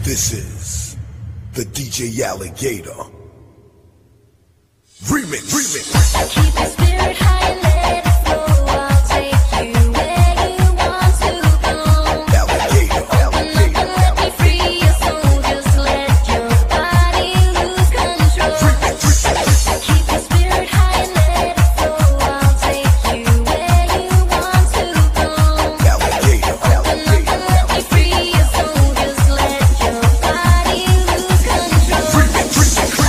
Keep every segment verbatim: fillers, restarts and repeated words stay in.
This is the D J Alligator Remix. Remix. Keep your spirit high and let it flow. I'll take you where you want to go. Alligator, alligator, Open up and let me free your soul. Just let your body lose control. Keep your spirit high and let it flow. I'll take you where you want to go. alligator, Open up and let me free your soul. Just let your body lose control.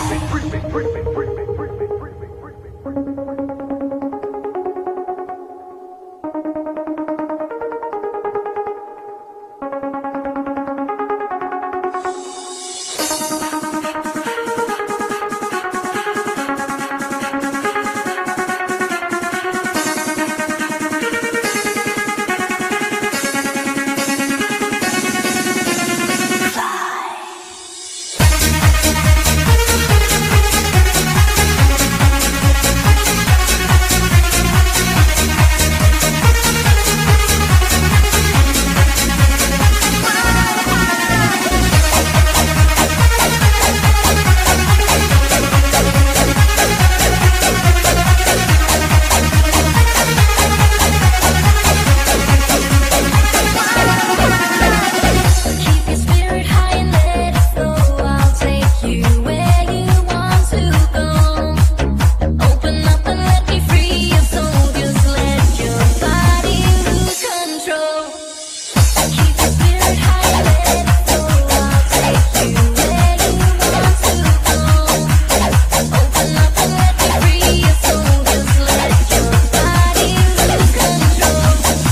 Keep your spirit high and let it flow. I'll take you where you want to go. Open up and let me free your soul. Just let your body lose control. Keep your spirit high and let it flow. I'll take you where you want to go. Open up and let me free your soul. Just let your body lose control.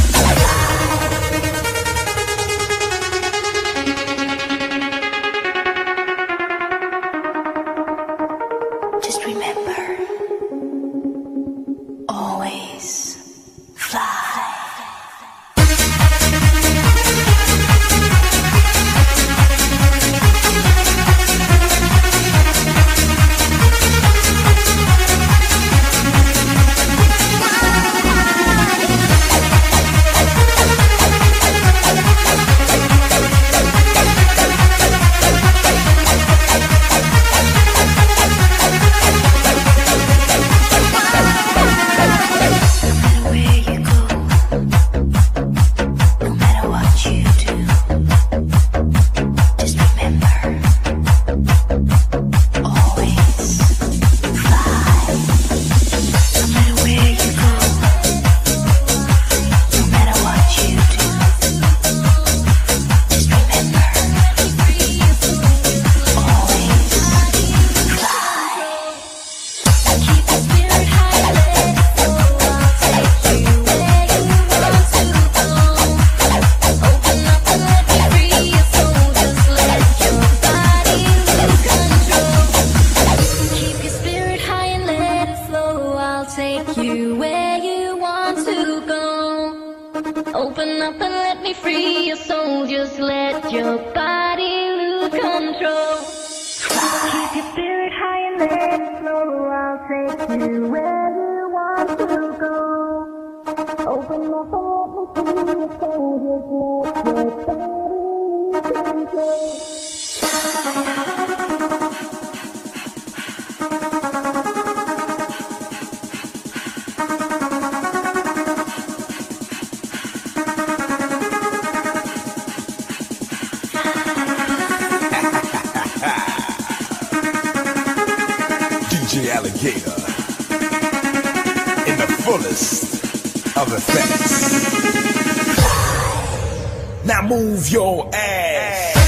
Just remember, always fly. Where you go, no matter what you do, just remember, always fly. No matter where you go, no matter what you do, just remember, always fly. Keep your spirit high and let it flow. I'll take you where you want to go. Open up and let me free your soul. Just let your body lose control. Keep your spirit high and let it flow. I'll take you where you want to go. Open up and let me free your soul. Just let your body lose control. Keep your spirit high and let it flow. I'll take you where you want to go. Open up and let me free your soul. Just let your body lose control. D J Alligator in the fullest of effects. Now move your ass.